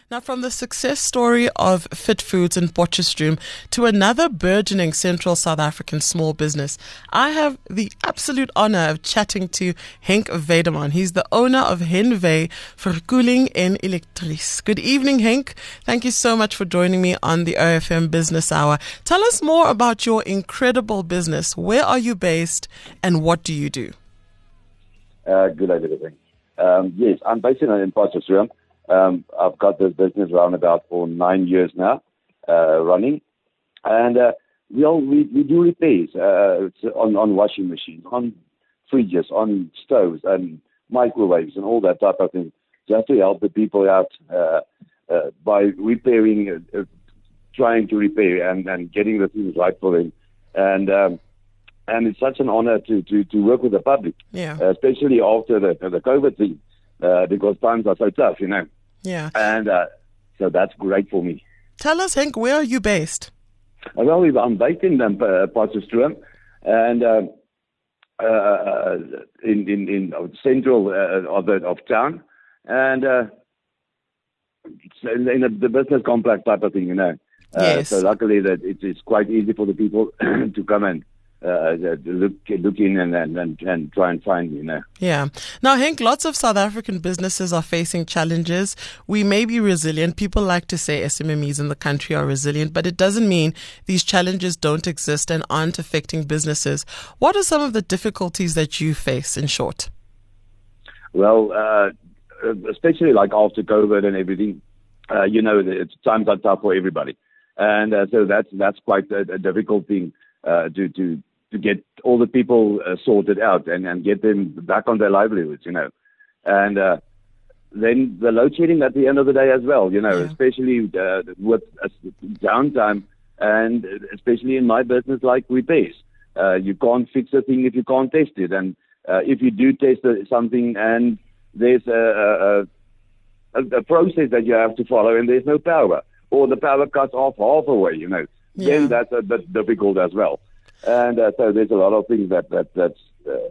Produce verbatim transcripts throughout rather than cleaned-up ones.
Now, from the success story of Fit Foods in Potchefstroom to another burgeoning Central South African small business, I have the absolute honor of chatting to Henk Vedeman. He's the owner of Henvey Verkoeling en Elektries. Good evening, Henk. Thank you so much for joining me on the O F M Business Hour. Tell us more about your incredible business. Where are you based and what do you do? Uh, good idea. Um, yes, I'm based in, in Potchefstroom. Um, I've got this business around about for nine years now, uh, running, and uh, we all we, we do repairs uh, on on washing machines, on fridges, on stoves, and microwaves, and all that type of thing, just to help the people out uh, uh, by repairing, uh, uh, trying to repair, and, and getting the things right for them, and um, and it's such an honor to to, to work with the public, yeah, uh, especially after the the COVID thing, uh, because times are so tough, you know. Yeah. And uh, so that's great for me. Tell us, Henk, where are you based? Well, I'm based in um, uh, Potchefstroom, and uh, uh, in in in central uh, of the of town, and uh, in a, the business complex type of thing, you know. Uh, Yes. So luckily that it is quite easy for the people to come and uh, look look in and, and and try and find, you know. Yeah. Now, Henk, lots of South African businesses are facing challenges. We may be resilient. People like to say S M M Es in the country are resilient, but it doesn't mean these challenges don't exist and aren't affecting businesses. What are some of the difficulties that you face, in short? Well, uh, especially like after COVID and everything, uh, you know, it's, times are tough for everybody. And uh, so that's that's quite a, a difficult thing uh, to, to to get all the people uh, sorted out and, and get them back on their livelihoods, you know. And uh, then the load shedding at the end of the day as well, you know, Yeah. especially uh, with uh, downtime, and especially in my business like repairs. Uh, you can't fix a thing if you can't test it. And uh, if you do test something and there's a, a, a, a process that you have to follow and there's no power, or the power cuts off half away, you know, Yeah. then that's a bit difficult as well. And uh, so there's a lot of things that, that that's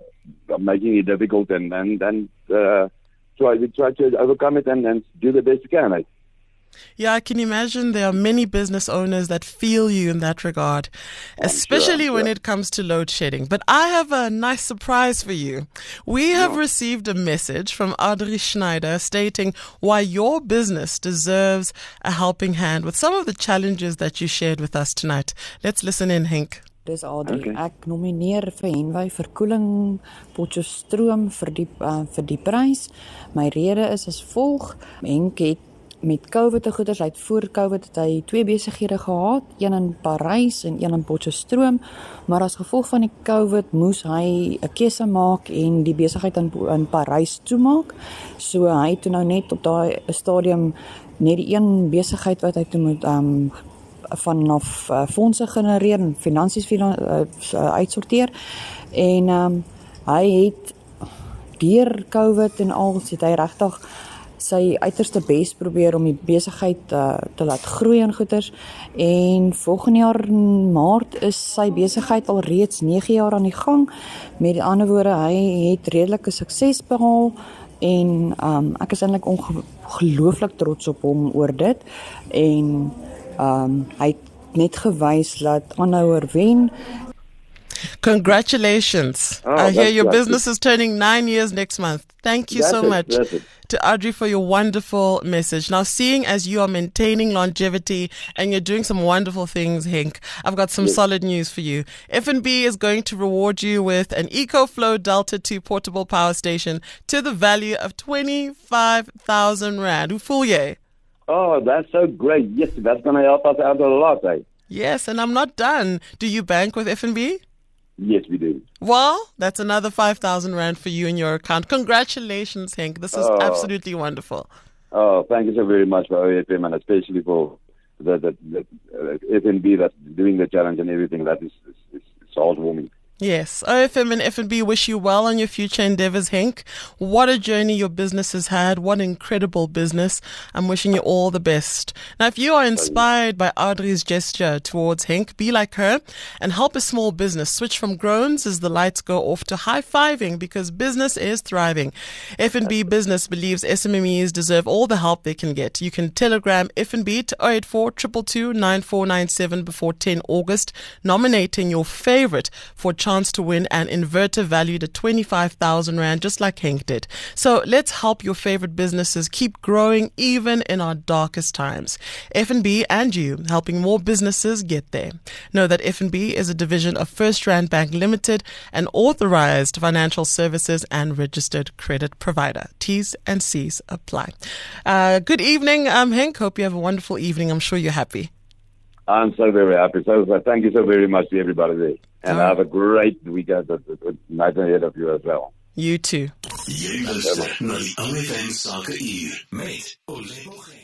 uh, making it difficult, and and, and uh, try we try to overcome it and, and do the best we can. Like. Yeah, I can imagine there are many business owners that feel you in that regard, especially sure, when sure. it comes to load shedding. But I have a nice surprise for you. We have Yeah. received a message from Audrey Schneider stating why your business deserves a helping hand with some of the challenges that you shared with us tonight. Let's listen in, Henk. Dis Adrie. Okay. Ek nomineer vir Henvey Verkoeling Potchefstroom vir die uh, vir die prys. My rede is as volg: Henk het met COVID te goeders, hy het voor COVID het hy twee besighede gehad, een in Parys en een in Potchefstroom, maar as gevolg van die COVID moes hy 'n keuse maak en die besigheid in in Parys toemaak. So hy het toe nou net op daai stadium net die een besigheid wat hy toe moet um vanaf uh, fondse genereer en finansies finan uh, uh, uitsorteer. En um, hy het deur COVID en al het hy regtig sy uiterste bes probeer om die besigheid uh, te laat groei en goeders. En volgende jaar in Maart is sy besigheid al reeds nege jaar aan die gang. Met ander woorde, hy het redelike sukses behaal. En um, ek is eintlik ongelooflik trots op hom oor dit. En um, hy het net gewys dat aanhouer wen. Congratulations. Oh, I hear that's your lovely. business is turning nine years next month. Thank you That's so it, much that's it. to Audrey for your wonderful message. Now, seeing as you are maintaining longevity and you're doing some wonderful things, Henk, I've got some Yes. solid news for you. F N B is going to reward you with an EcoFlow Delta two portable power station to the value of twenty-five thousand rand. Ufuye. Oh, that's so great. Yes, that's going to help us out a lot, eh? Yes, and I'm not done. Do you bank with F N B? Yes, we do. Well, that's another five thousand rand for you in your account. Congratulations, Henk. This is Oh. absolutely wonderful. Oh, thank you so very much for O F M, and especially for the, the, the uh, F N B that's doing the challenge and everything. That is, is, is, is heartwarming. Yes, O F M and F N B wish you well on your future endeavors, Henk. What a journey your business has had. What incredible business. I'm wishing you all the best. Now, if you are inspired by Audrey's gesture towards Henk, be like her and help a small business. Switch from groans as the lights go off to high-fiving, because business is thriving. F N B Business believes S M M Es deserve all the help they can get. You can telegram F N B to zero eight four two two two nine four nine seven before the tenth of August, nominating your favorite for chance to win an inverter valued at twenty-five thousand rand, just like Henk did. So let's help your favorite businesses keep growing even in our darkest times. F N B and you, helping more businesses get there. Know that F N B is a division of First Rand Bank Limited, an authorized financial services and registered credit provider. T's and C's apply. Uh, good evening, um, Henk. Hope you have a wonderful evening. I'm sure you're happy. I'm so very happy. So uh, thank you so very much to everybody there. And have a great weekend, a night ahead of you as well. You too. Jy luister na die O F M Sake Uur met Olebo.